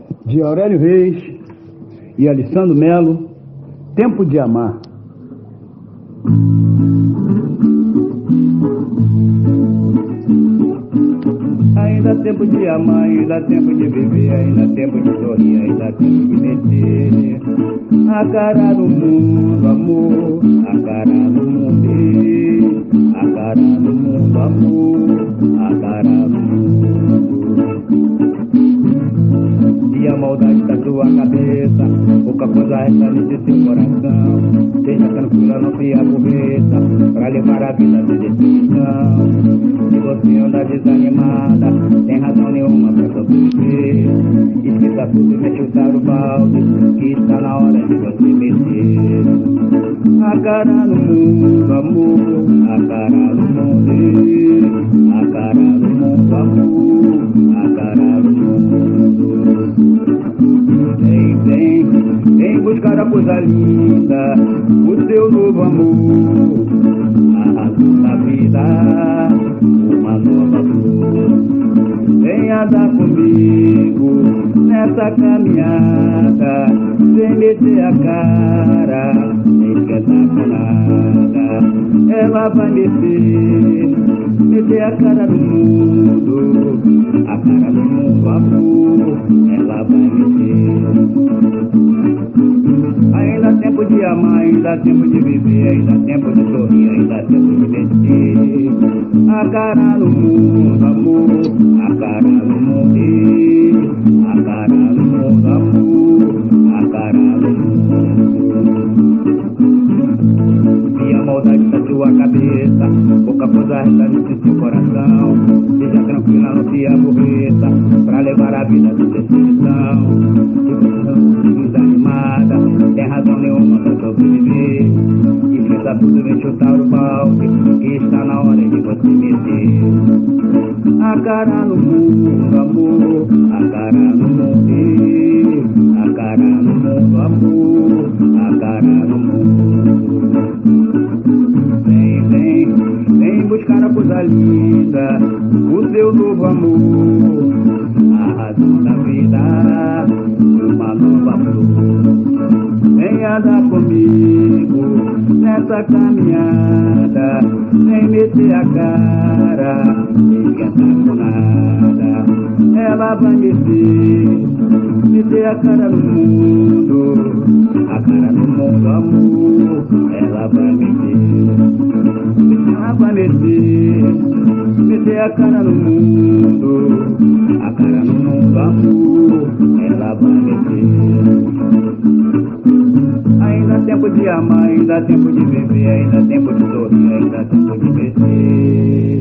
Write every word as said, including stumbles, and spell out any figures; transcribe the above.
de Aurélio Reis e Alessandro Melo, Tempo de Amar. Ainda há tempo de amar, ainda há tempo de viver, ainda há tempo de sorrir, ainda há tempo de meter a cara no mundo, amor, a cara no mundo, a cara no mundo, amor, a cara no mundo. E a maldade da tua cabeça, pouca coisa resta nesse seu coração. Seja tranquila, não se aborreça, pra levar a vida de definição. Se você anda desanimada, tem razão nenhuma pra sobreviver. Esqueça tudo e vai chutar o balde, que está na hora de você meter a cara no mundo, amor, a cara no mundo, a cara no mundo, amor, a cara no mundo. Vem, vem, vem buscar a coisa linda, o seu novo amor, a razão da vida, uma nova flor. Venha dar comigo nessa caminhada, sem meter a cara, sem esquentar com nada. Ela vai meter, meter a cara no mundo, a cara no mundo, amor, ela vai meter. Ainda há tempo de amar, ainda há tempo de viver, ainda há tempo de sorrir, ainda há tempo de vencer a cara no mundo, amor, a cara no mundo, a cara no mundo, amor, a cara no mundo. E a maldade da tua cabeça, pouca coisa resta nesse seu coração. Seja tranquila, não se aborreça, pra levar a vida de definição. Se você não se desanimada, tem razão nenhuma pra sobreviver. Esqueça tudo, vem chutar o balde, que está na hora de você meter a cara no mundo, amor, a cara no mundo, a cara no mundo, amor, a cara no mundo. Vem, vem, vem buscar a coisa linda, o seu novo amor, a razão da vida, uma nova flor. Venha dar comigo nessa caminhada, sem meter a cara, sem esquentar com nada. Ela vai meter, meter a cara no mundo, a cara no mundo, amor, ela vai meter. Ela vai meter, meter a cara no mundo, a cara no mundo, amor, ela vai meter. Ainda há tempo de amar, ainda há tempo de viver, ainda há tempo de sorrir, ainda há tempo de vencer.